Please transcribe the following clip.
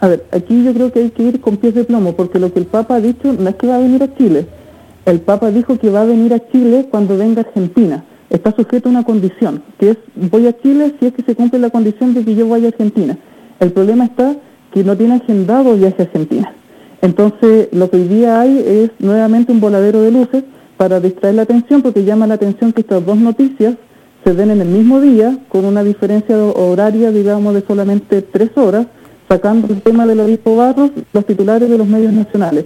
A ver, aquí yo creo que hay que ir con pies de plomo, porque lo que el Papa ha dicho no es que va a venir a Chile. El Papa dijo que va a venir a Chile cuando venga a Argentina. Está sujeto a una condición, que es voy a Chile si es que se cumple la condición de que yo vaya a Argentina. El problema está que no tiene agendado viaje a Argentina. Entonces, lo que hoy día hay es nuevamente un voladero de luces para distraer la atención, porque llama la atención que estas dos noticias se den en el mismo día, con una diferencia horaria, digamos, de solamente 3 horas, sacando el tema del obispo Barros, los titulares de los medios nacionales.